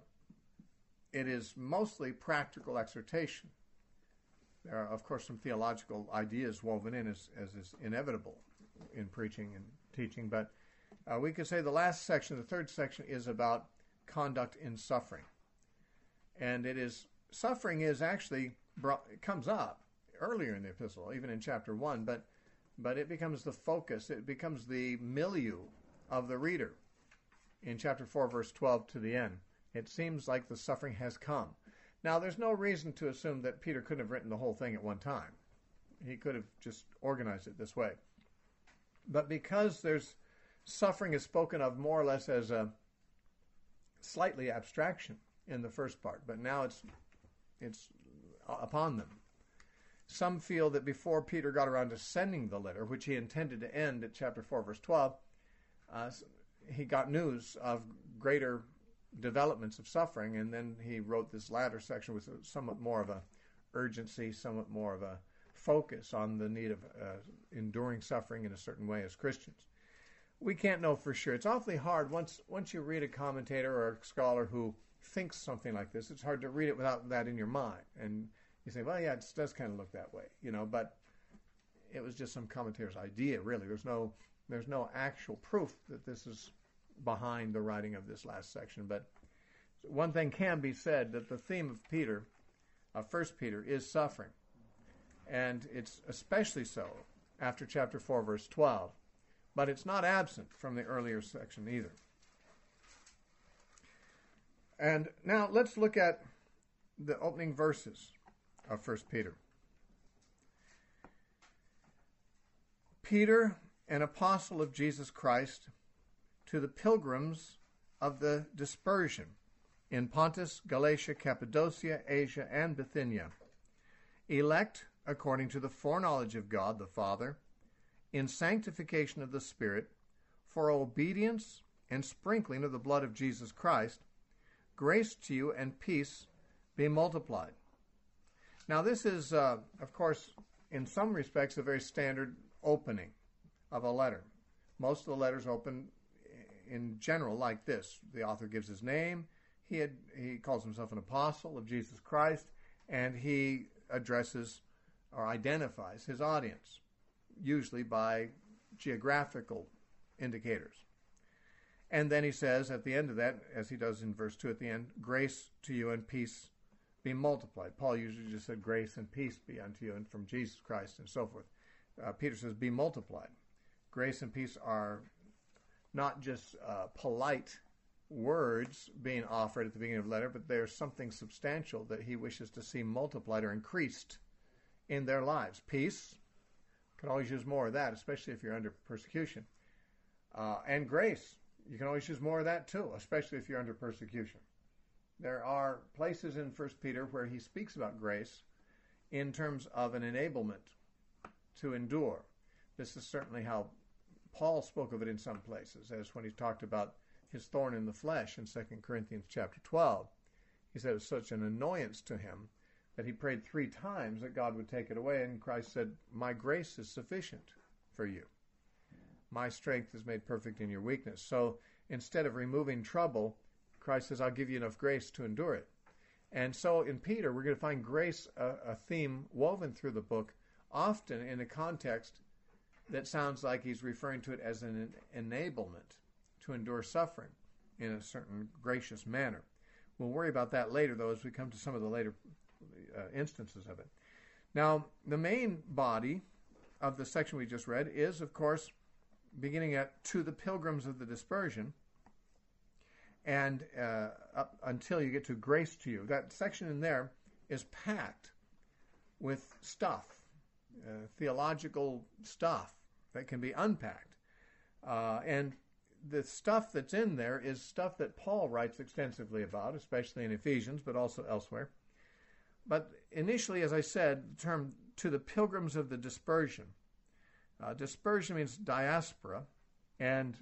it is mostly practical exhortation. There are, of course, some theological ideas woven in, as is inevitable in preaching and teaching, but we could say the last section, the third section, is about conduct in suffering. And suffering is actually it comes up earlier in the epistle, even in chapter 1, but it becomes the focus, it becomes the milieu of the reader in chapter 4, verse 12 to the end. It seems like the suffering has come. Now, there's no reason to assume that Peter couldn't have written the whole thing at one time. He could have just organized it this way. But because suffering is spoken of more or less as a slightly abstraction in the first part, but now it's upon them. Some feel that before Peter got around to sending the letter, which he intended to end at chapter 4, verse 12, he got news of greater developments of suffering, and then he wrote this latter section with somewhat more of a urgency, somewhat more of a focus on the need of enduring suffering in a certain way as Christians. We can't know for sure. It's awfully hard once you read a commentator or a scholar who thinks something like this. It's hard to read it without that in your mind, and you say, well, yeah, it does kind of look that way, but it was just some commentator's idea, really. There's no actual proof that this is behind the writing of this last section. But one thing can be said, that the theme of Peter, of 1 Peter, is suffering. And it's especially so after chapter 4, verse 12. But it's not absent from the earlier section either. And now let's look at the opening verses of 1 Peter. Peter, an apostle of Jesus Christ, to the pilgrims of the dispersion in Pontus, Galatia, Cappadocia, Asia, and Bithynia, elect according to the foreknowledge of God the Father, in sanctification of the Spirit, for obedience and sprinkling of the blood of Jesus Christ, grace to you and peace be multiplied. Now this is, of course, in some respects, a very standard opening of a letter. Most of the letters open in general like this. The author gives his name, he calls himself an apostle of Jesus Christ, and he addresses or identifies his audience, usually by geographical indicators. And then he says at the end of that, as he does in verse 2 at the end, grace to you and peace be multiplied. Paul usually just said grace and peace be unto you and from Jesus Christ and so forth. Peter says be multiplied. Grace and peace are not just polite words being offered at the beginning of the letter, but there's something substantial that he wishes to see multiplied or increased in their lives. Peace, can always use more of that, especially if you're under persecution. And grace, you can always use more of that too, especially if you're under persecution. There are places in 1 Peter where he speaks about grace in terms of an enablement to endure. This is certainly how Paul spoke of it in some places, as when he talked about his thorn in the flesh in 2 Corinthians chapter 12. He said it was such an annoyance to him that he prayed 3 times that God would take it away, and Christ said, my grace is sufficient for you. My strength is made perfect in your weakness. So instead of removing trouble, Christ says, I'll give you enough grace to endure it. And so in Peter, we're going to find grace a theme woven through the book, often in a context that sounds like he's referring to it as an enablement to endure suffering in a certain gracious manner. We'll worry about that later, though, as we come to some of the later instances of it. Now, the main body of the section we just read is, of course, beginning at to the pilgrims of the dispersion, and up until you get to grace to you. That section in there is packed with stuff, theological stuff that can be unpacked. And the stuff that's in there is stuff that Paul writes extensively about, especially in Ephesians, but also elsewhere. But initially, as I said, the term to the pilgrims of the dispersion. Dispersion means diaspora, and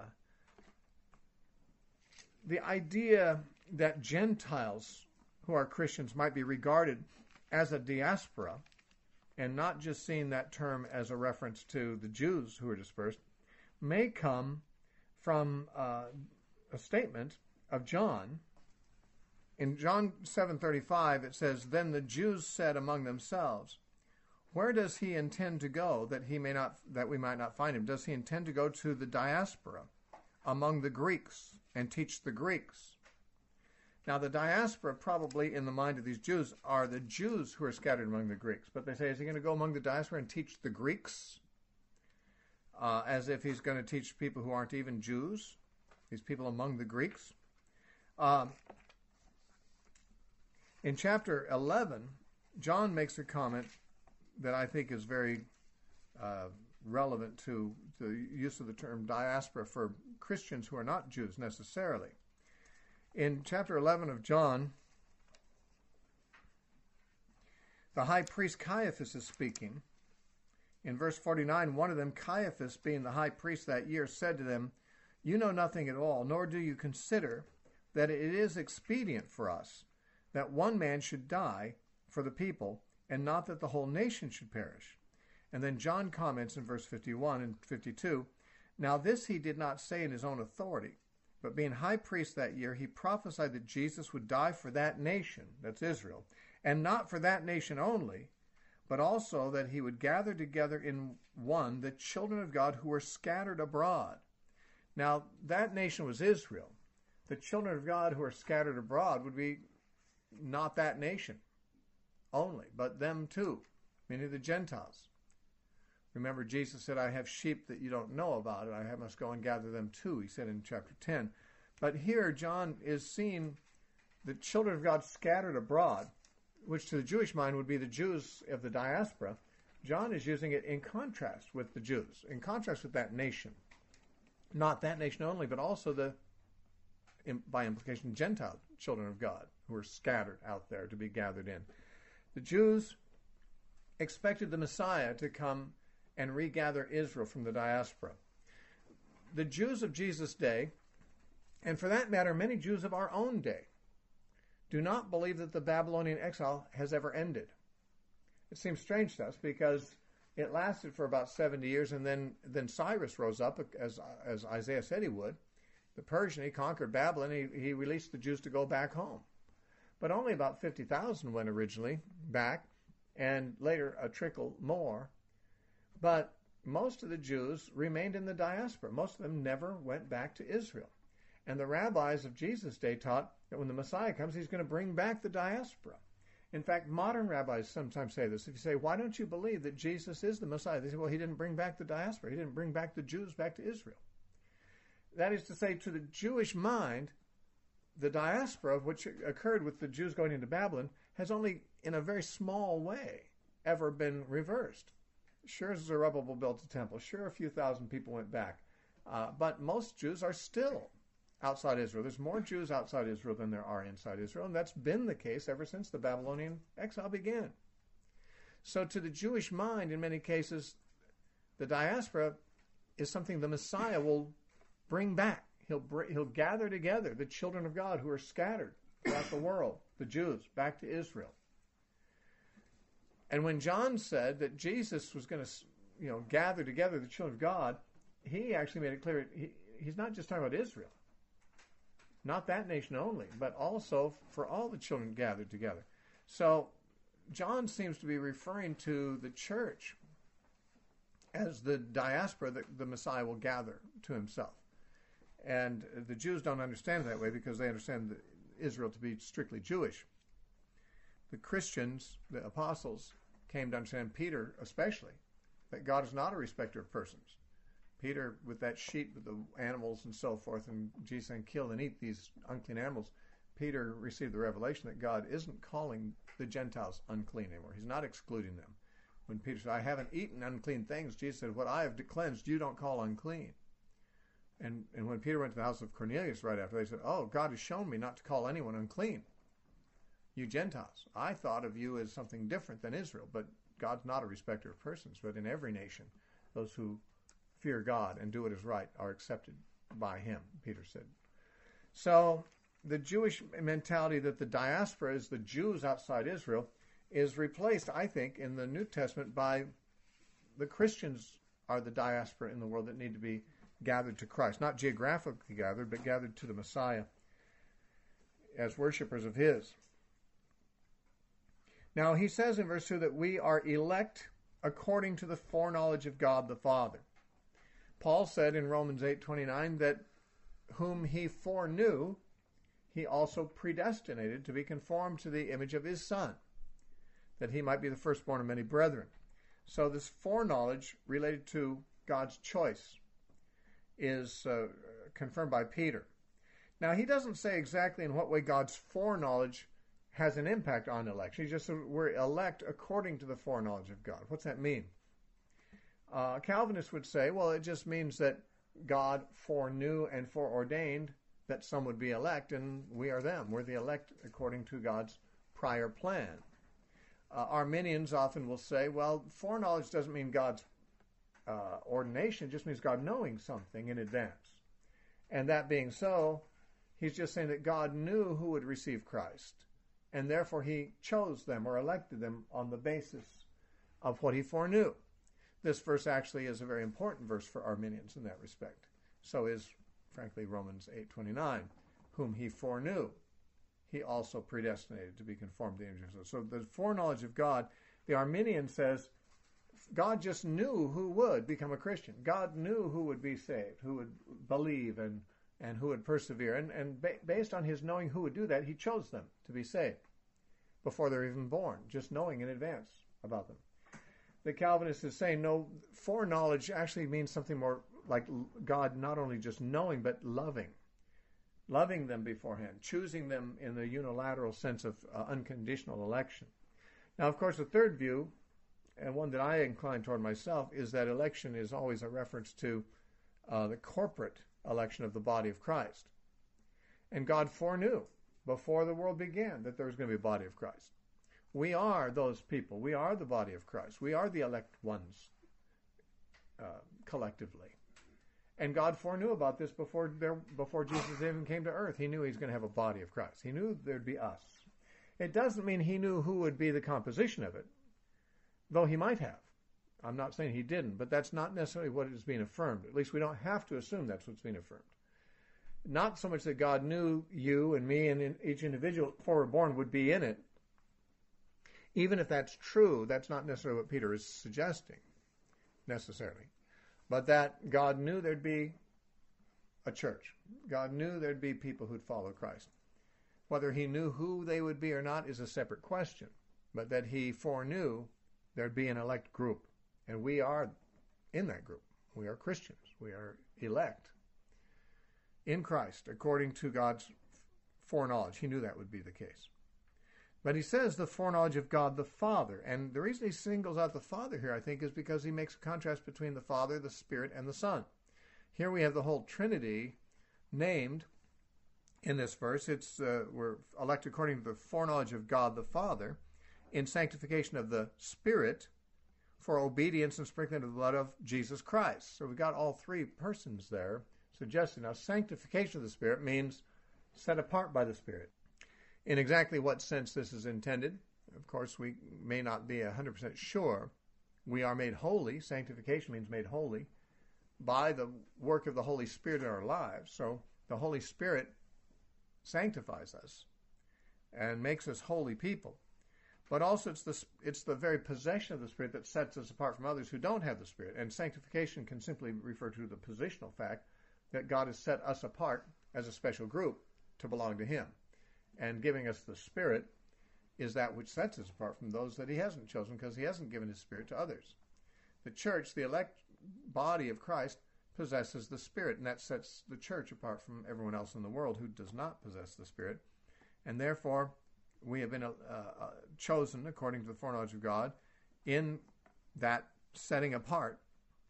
the idea that Gentiles who are Christians might be regarded as a diaspora, and not just seeing that term as a reference to the Jews who are dispersed, may come from a statement of John. In John 7:35, it says, then the Jews said among themselves, where does he intend to go that we might not find him? Does he intend to go to the diaspora among the Greeks and teach the Greeks? Now, the diaspora, probably in the mind of these Jews, are the Jews who are scattered among the Greeks. But they say, is he going to go among the diaspora and teach the Greeks? As if he's going to teach people who aren't even Jews, these people among the Greeks. In chapter 11, John makes a comment that I think is very relevant to the use of the term diaspora for Christians who are not Jews necessarily. In chapter 11 of John, the high priest Caiaphas is speaking. In verse 49, one of them, Caiaphas, being the high priest that year, said to them, you know nothing at all, nor do you consider that it is expedient for us that one man should die for the people, and not that the whole nation should perish. And then John comments in verse 51 and 52, now this he did not say in his own authority, but being high priest that year, he prophesied that Jesus would die for that nation, that's Israel, and not for that nation only, but also that he would gather together in one the children of God who were scattered abroad. Now, that nation was Israel. The children of God who are scattered abroad would be not that nation only, but them too, meaning the Gentiles. Remember, Jesus said, I have sheep that you don't know about, and I must go and gather them too, he said in chapter 10. But here, John is seeing the children of God scattered abroad, which to the Jewish mind would be the Jews of the diaspora. John is using it in contrast with the Jews, in contrast with that nation. Not that nation only, but also by implication, Gentile children of God who are scattered out there to be gathered in. The Jews expected the Messiah to come and regather Israel from the diaspora. The Jews of Jesus' day, and for that matter, many Jews of our own day, do not believe that the Babylonian exile has ever ended. It seems strange to us because it lasted for about 70 years, and then Cyrus rose up, as Isaiah said he would. The Persian, he conquered Babylon, he released the Jews to go back home. But only about 50,000 went originally back, and later a trickle more. But most of the Jews remained in the diaspora. Most of them never went back to Israel. And the rabbis of Jesus' day taught that when the Messiah comes, he's going to bring back the diaspora. In fact, modern rabbis sometimes say this. If you say, why don't you believe that Jesus is the Messiah? They say, well, he didn't bring back the diaspora. He didn't bring back the Jews back to Israel. That is to say, to the Jewish mind, the diaspora, which occurred with the Jews going into Babylon, has only, in a very small way, ever been reversed. Sure, Zerubbabel built a temple. Sure, a few thousand people went back. But most Jews are still outside Israel. There's more Jews outside Israel than there are inside Israel, and that's been the case ever since the Babylonian exile began. So to the Jewish mind, in many cases, the diaspora is something the Messiah will bring back. He'll gather together the children of God who are scattered throughout the world, the Jews, back to Israel. And when John said that Jesus was going to, gather together the children of God, he actually made it clear he's not just talking about Israel. Not that nation only, but also for all the children gathered together. So John seems to be referring to the church as the diaspora that the Messiah will gather to himself. And the Jews don't understand it that way because they understand Israel to be strictly Jewish. The Christians, the apostles, came to understand, Peter especially, that God is not a respecter of persons. Peter, with that sheet with the animals and so forth, and Jesus saying, kill and eat these unclean animals, Peter received the revelation that God isn't calling the Gentiles unclean anymore. He's not excluding them. When Peter said, I haven't eaten unclean things, Jesus said, what I have cleansed, you don't call unclean. And when Peter went to the house of Cornelius right after, they said, oh, God has shown me not to call anyone unclean. You Gentiles, I thought of you as something different than Israel, but God's not a respecter of persons, but in every nation, those who fear God and do what is right are accepted by him, Peter said. So the Jewish mentality that the diaspora is the Jews outside Israel is replaced, I think, in the New Testament by the Christians are the diaspora in the world that need to be gathered to Christ. Not geographically gathered, but gathered to the Messiah as worshipers of his. Now he says in verse 2 that we are elect according to the foreknowledge of God the Father. Paul said in Romans 8:29 that whom he foreknew, he also predestinated to be conformed to the image of his Son, that he might be the firstborn of many brethren. So this foreknowledge related to God's choice is confirmed by Peter. Now he doesn't say exactly in what way God's foreknowledge has an impact on election. He just said we're elect according to the foreknowledge of God. What's that mean? Calvinists would say, well, it just means that God foreknew and foreordained that some would be elect, and we are them. We're the elect according to God's prior plan. Arminians often will say, well, foreknowledge doesn't mean God's ordination, it just means God knowing something in advance. And that being so, he's just saying that God knew who would receive Christ, and therefore he chose them or elected them on the basis of what he foreknew. This verse actually is a very important verse for Arminians in that respect. So is, frankly, Romans 8:29. Whom he foreknew, he also predestinated to be conformed to the image of his Son. So the foreknowledge of God, the Arminian says, God just knew who would become a Christian. God knew who would be saved, who would believe and who would persevere. And based on his knowing who would do that, he chose them to be saved before they're even born, just knowing in advance about them. The Calvinist is saying, no, foreknowledge actually means something more like God not only just knowing, but loving them beforehand, choosing them in the unilateral sense of unconditional election. Now, of course, the third view, and one that I incline toward myself, is that election is always a reference to the corporate election of the body of Christ. And God foreknew before the world began that there was going to be a body of Christ. We are those people. We are the body of Christ. We are the elect ones collectively. And God foreknew about this before Jesus even came to earth. He knew he was going to have a body of Christ. He knew there'd be us. It doesn't mean he knew who would be the composition of it, though he might have. I'm not saying he didn't, but that's not necessarily what is being affirmed. At least we don't have to assume that's what's being affirmed. Not so much that God knew you and me and each individual before we're born would be in it. Even if that's true, that's not necessarily what Peter is suggesting, necessarily. But that God knew there'd be a church. God knew there'd be people who'd follow Christ. Whether he knew who they would be or not is a separate question, but that he foreknew there'd be an elect group, and we are in that group. We are Christians. We are elect in Christ according to God's foreknowledge. He knew that would be the case. But he says the foreknowledge of God the Father. And the reason he singles out the Father here, I think, is because he makes a contrast between the Father, the Spirit, and the Son. Here we have the whole Trinity named in this verse. We're elect according to the foreknowledge of God the Father in sanctification of the Spirit for obedience and sprinkling of the blood of Jesus Christ. So we've got all three persons there suggesting. Now, sanctification of the Spirit means set apart by the Spirit. In exactly what sense this is intended, of course, we may not be 100% sure. We are made holy. Sanctification means made holy by the work of the Holy Spirit in our lives. So the Holy Spirit sanctifies us and makes us holy people. But also it's the very possession of the Spirit that sets us apart from others who don't have the Spirit. And sanctification can simply refer to the positional fact that God has set us apart as a special group to belong to him. And giving us the Spirit is that which sets us apart from those that he hasn't chosen, because he hasn't given his Spirit to others. The church, the elect body of Christ, possesses the Spirit, and that sets the church apart from everyone else in the world who does not possess the Spirit. And therefore, we have been chosen according to the foreknowledge of God in that setting apart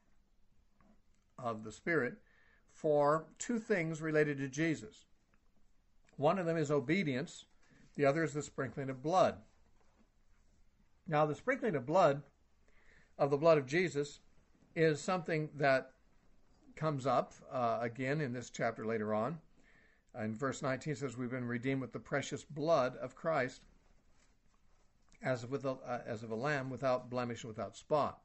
of the Spirit for two things related to Jesus. One of them is obedience. The other is the sprinkling of blood. Now, the sprinkling of the blood of Jesus, is something that comes up again in this chapter later on. In verse 19 it says, we've been redeemed with the precious blood of Christ as of a lamb without blemish and without spot.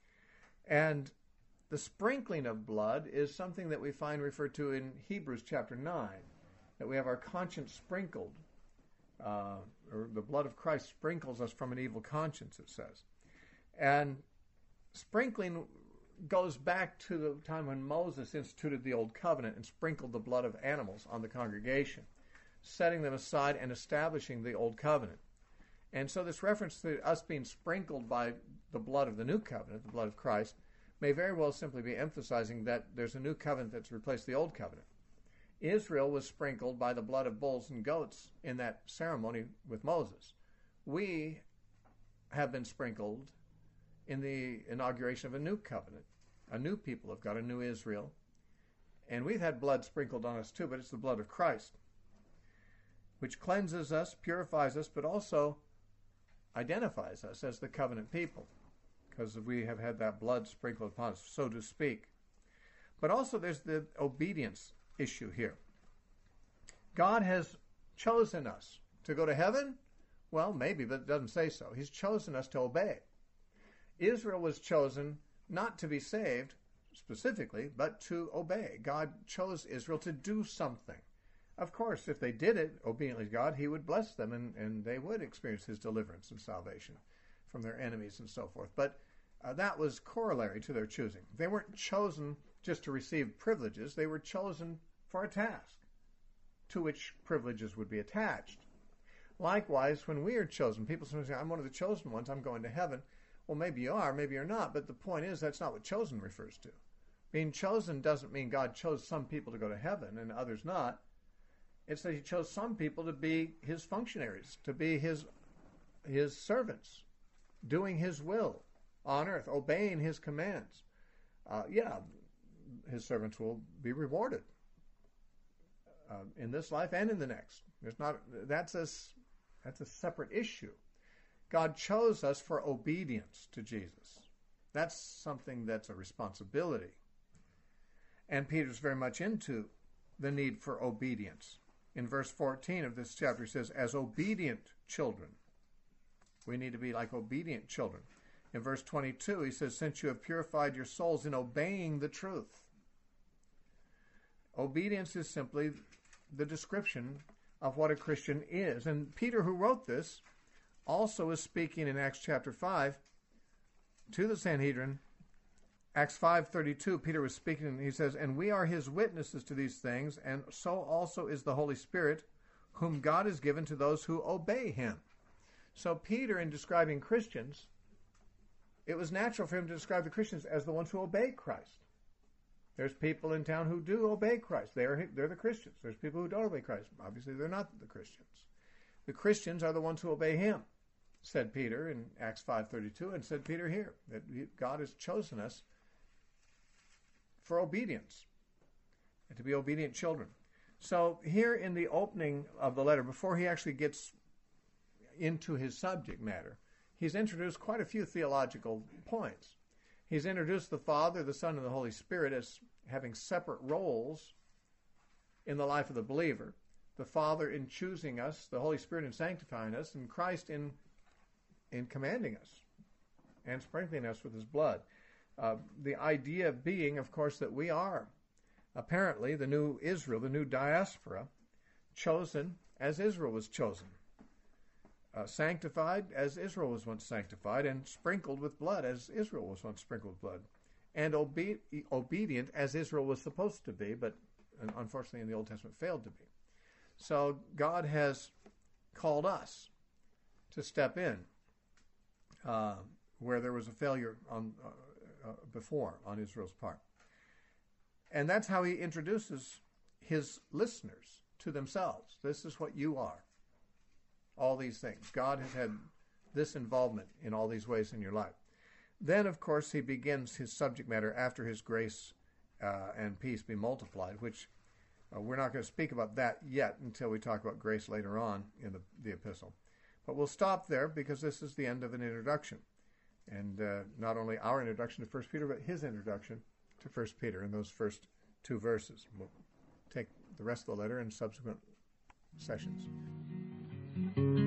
And the sprinkling of blood is something that we find referred to in Hebrews chapter 9. That we have our conscience sprinkled, or the blood of Christ sprinkles us from an evil conscience, it says. And sprinkling goes back to the time when Moses instituted the Old Covenant and sprinkled the blood of animals on the congregation, setting them aside and establishing the Old Covenant. And so this reference to us being sprinkled by the blood of the New Covenant, the blood of Christ, may very well simply be emphasizing that there's a new covenant that's replaced the Old Covenant. Israel was sprinkled by the blood of bulls and goats in that ceremony with Moses. We have been sprinkled in the inauguration of a new covenant, a new people of God, a new Israel. And we've had blood sprinkled on us too, but it's the blood of Christ, which cleanses us, purifies us, but also identifies us as the covenant people, because we have had that blood sprinkled upon us, so to speak. But also there's the obedience issue here. God has chosen us to go to heaven? Well, maybe, but it doesn't say so. He's chosen us to obey. Israel was chosen not to be saved specifically, but to obey. God chose Israel to do something. Of course, if they did it obediently to God, he would bless them and they would experience his deliverance and salvation from their enemies and so forth. But that was corollary to their choosing. They weren't chosen just to receive privileges. They were chosen for a task to which privileges would be attached. Likewise, when we are chosen, people sometimes say, I'm one of the chosen ones, I'm going to heaven. Well, maybe you are, maybe you're not, but the point is that's not what chosen refers to. Being chosen doesn't mean God chose some people to go to heaven and others not. It's that he chose some people to be his functionaries, to be his servants, doing his will on earth, obeying his commands. His servants will be rewarded in this life and in the next. That's a separate issue. God chose us for obedience to Jesus. That's something that's a responsibility. And Peter's very much into the need for obedience. In verse 14 of this chapter, he says, as obedient children. We need to be like obedient children. In verse 22, he says, since you have purified your souls in obeying the truth. Obedience is simply the description of what a Christian is. And Peter, who wrote this, also is speaking in Acts chapter 5 to the Sanhedrin Acts 5:32, Peter was speaking, and he says, "And we are his witnesses to these things, and so also is the Holy Spirit, whom God has given to those who obey him." So Peter, in describing Christians, it was natural for him to describe the Christians as the ones who obey Christ. There's people in town who do obey Christ. They're the Christians. There's people who don't obey Christ. Obviously, they're not the Christians. The Christians are the ones who obey him, said Peter in Acts 5:32, and said Peter here, that God has chosen us for obedience, and to be obedient children. So here in the opening of the letter, before he actually gets into his subject matter, he's introduced quite a few theological points. He's introduced the Father, the Son, and the Holy Spirit as having separate roles in the life of the believer. The Father in choosing us, the Holy Spirit in sanctifying us, and Christ in commanding us and sprinkling us with his blood. The idea being, of course, that we are apparently the new Israel, the new diaspora, chosen as Israel was chosen. Sanctified as Israel was once sanctified, and sprinkled with blood as Israel was once sprinkled with blood, and obedient as Israel was supposed to be, but unfortunately in the Old Testament failed to be. So God has called us to step in where there was a failure before on Israel's part. And that's how he introduces his listeners to themselves. This is what you are. All these things. God has had this involvement in all these ways in your life. Then, of course, he begins his subject matter after his grace and peace be multiplied, which we're not going to speak about that yet until we talk about grace later on in the epistle. But we'll stop there because this is the end of an introduction. And not only our introduction to 1 Peter, but his introduction to 1 Peter in those first two verses. We'll take the rest of the letter in subsequent sessions.